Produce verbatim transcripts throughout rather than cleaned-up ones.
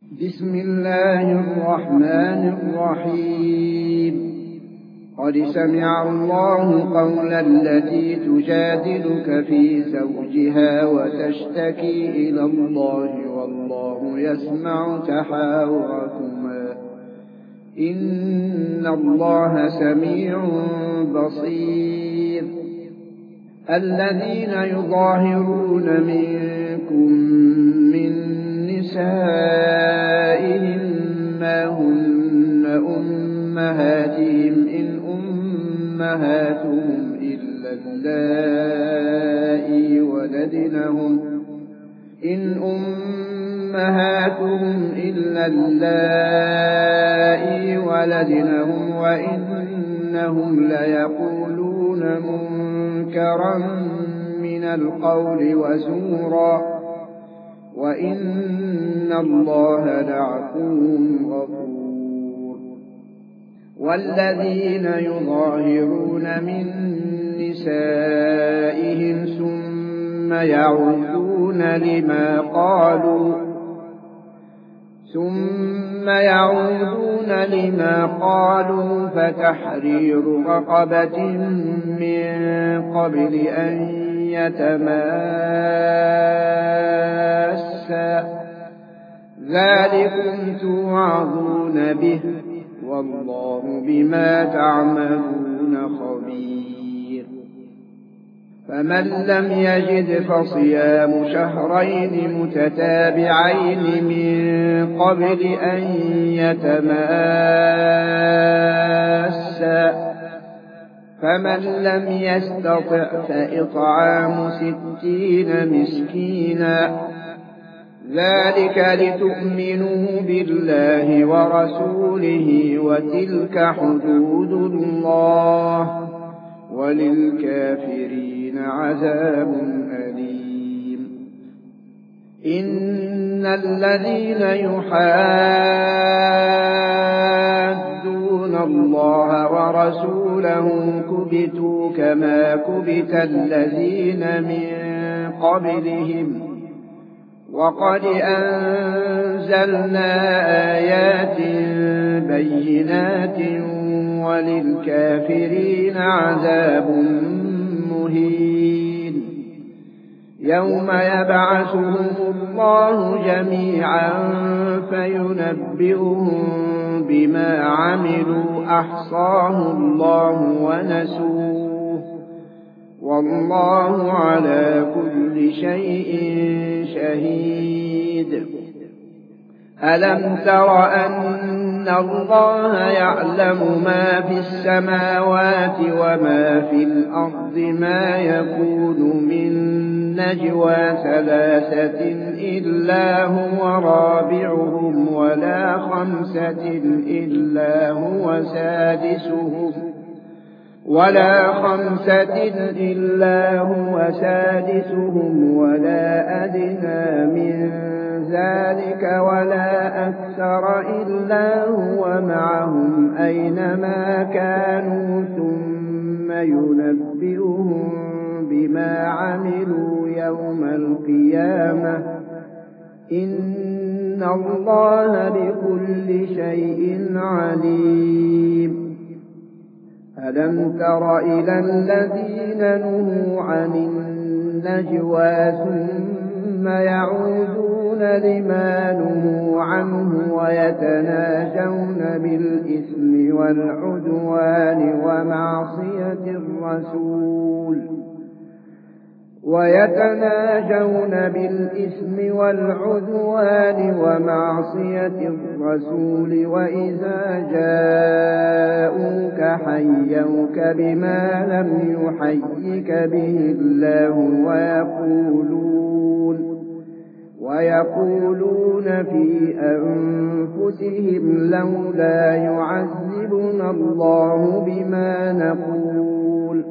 بسم الله الرحمن الرحيم قد سمع الله قول التي تجادلك في زوجها وتشتكي إلى الله والله يسمع تحاوركما إن الله سميع بصير الذين يظاهرون منكم من نسائهم ما هن أمهاتهم إن أمهاتهم إلا اللائي ولدنهم إن أمهاتهم إلا اللائي ولدنهم وإنهم ليقولون منكرا من القول وزورا وإن الله لعفو غفور والذين يظاهرون من نسائهم ثم يعودون لما قالوا ثم يعودون لما قالوا فتحرير رقبة من قبل أن يتماسا ذلكم توعظون به والله بما تعملون خبير فمن لم يجد فصيام شهرين متتابعين من قبل أن يتماسا فمن لم يستطع فإطعام ستين مسكينا ذلك لتؤمنوا بالله ورسوله وتلك حدود الله وللكافرين عذاب أليم إن الذين يحادون الله ورسوله كبتوا كما كبت الذين من قبلهم وقد أنزلنا آيات بينات وللكافرين عذاب مهين يوم يبعثهم الله جميعا فينبئهم بما عملوا أحصاه الله ونسوه والله على كل شيء شهيد ألم تر أن الله يعلم ما في السماوات وما في الأرض ما يكون من نجوى ثلاثة إلا هو رابعهم ولا خمسة إلا هو سادسهم ولا خمسة إلا هو سادسهم ولا أدنى من ذلك ولا أكثر إلا هو معهم أينما كانوا ثم ينبئهم بما عملوا يوم القيامة إن الله بكل شيء عليم ألم تر إلى الذين نهوا عن النجوى ثم يعودون لما نهوا عنه ويتناجون بالإثم والعدوان ومعصية الرسول ويتناجون بالإثم والعدوان ومعصية الرسول وإذا جاءوك حيوك بما لم يحيك به الله ويقولون ويقولون في أنفسهم لولا يعذبنا الله بما نقول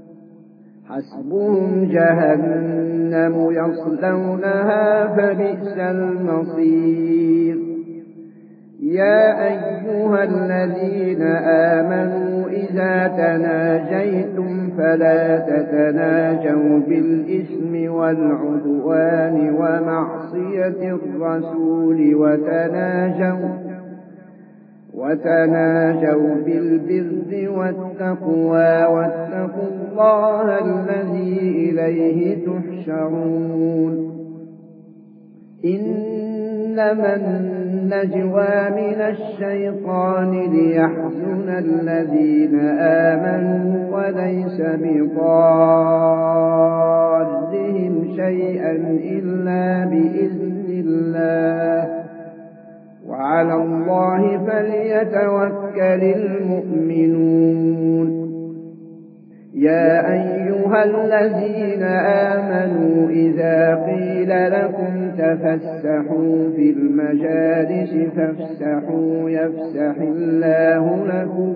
حسبهم جهنم يصلونها فبئس المصير يا أيها الذين آمنوا إذا تناجيتم فلا تتناجوا بالإثم بالإثم والعدوان ومعصية الرسول وتناجوا وتناجوا بالبر والتقوى واتقوا الله الذي إليه تحشرون إنما النجوى من الشيطان ليحزن الذين آمنوا وليس بضارهم شيئا إلا بإذن الله وعلى الله فليتوكل المؤمنون يا أيها الذين آمنوا إذا قيل لكم تفسحوا في المجالس فافسحوا يفسح الله لكم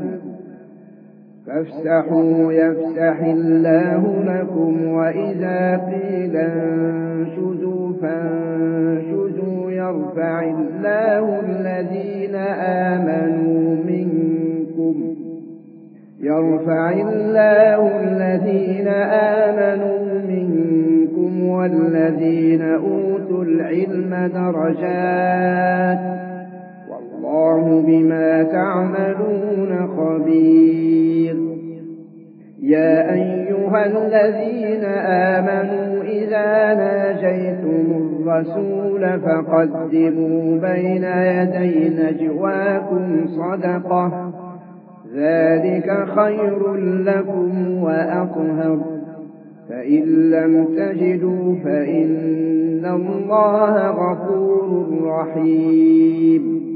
فافسحوا يفسح الله لكم وإذا قيل انشزوا فانشزوا يرفع الله الذين آمنوا منكم يرفع الله الذين آمنوا منكم والذين أوتوا العلم درجات والله بما تعملون خبير يا أيها الذين آمنوا إذا ناجيتم الرسول فقدموا بين يدي نجواكم صدقة ذلك خير لكم وأطهر فإن لم تجدوا فإن الله غفور رحيم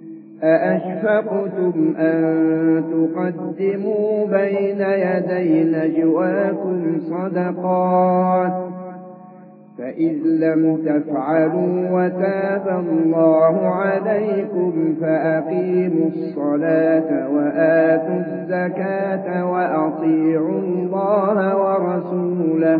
أأشفقتم أن تقدموا بين يدي نجواكم صدقات فإذ لم تفعلوا وتاب الله عليكم فأقيموا الصلاة وآتوا الزكاة وأطيعوا الله ورسوله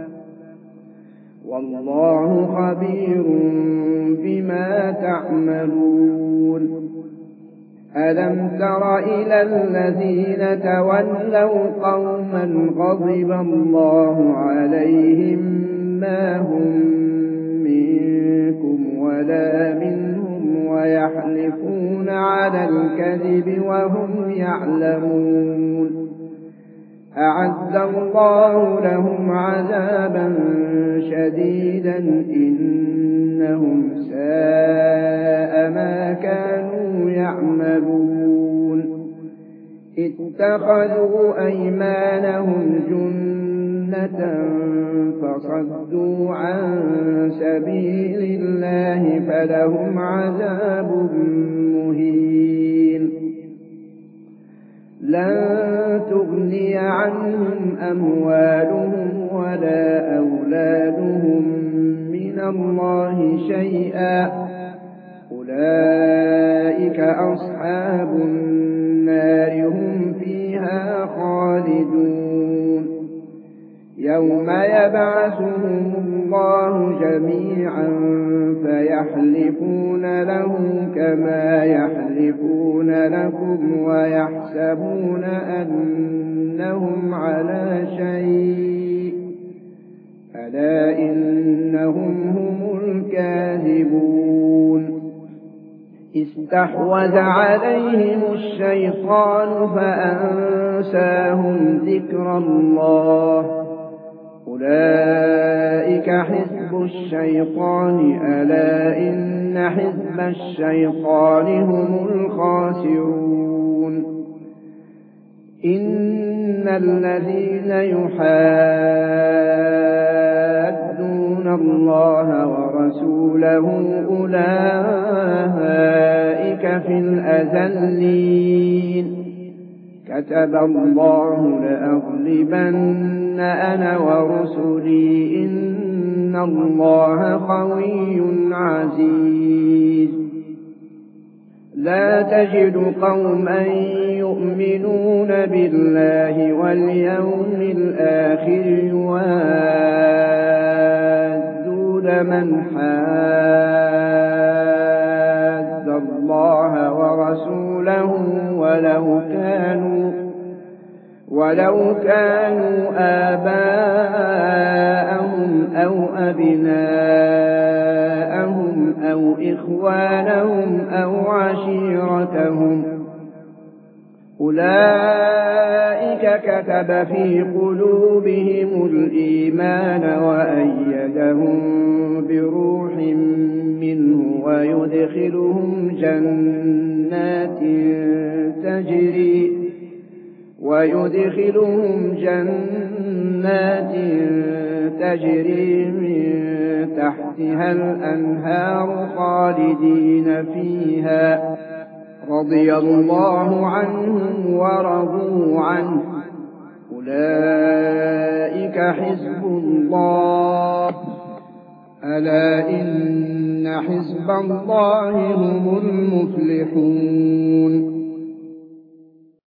والله خبير بما تعملون ألم تر إلى الذين تولوا قوما غضب الله عليهم ما هم منكم ولا منهم ويحلفون على الكذب وهم يعلمون أعد الله لهم عذابا شديدا إنهم ساء ما كانوا يعملون اتخذوا أيمانهم جنة فصدوا عن سبيل الله فلهم عذاب مهين لن تغني عنهم أموالهم ولا أولادهم من الله شيئا أولئك أصحاب النار هم فيها خالدون يوم يبعثهم الله جميعا فيحلفون له كما يحلفون لكم ويحسبون أنهم على شيء ألا إنهم هم الكاذبون استحوذ عليهم الشيطان فأنساهم ذكر الله أولئك حزب الشيطان ألا إن حزب الشيطان هم الخاسرون إن الذين يحادون الله ورسوله أولئك في الأذلين كتب الله لأغلبن أنا ورسلي إن الله قوي عزيز لا تجد قوما يؤمنون بالله واليوم الآخر يوادون من حاد الله ورسوله ولو كانوا ولو كانوا آباءهم أو أبناءهم أو إخوانهم أو عشيرتهم أولئك كتب في قلوبهم الإيمان وأيدهم بروح منه ويدخلهم جنات تجري ويدخلهم جنات تجري من تحتها الأنهار خالدين فيها رضي الله عنهم ورضوا عنه أولئك حزب الله ألا إن حزب الله هم المفلحون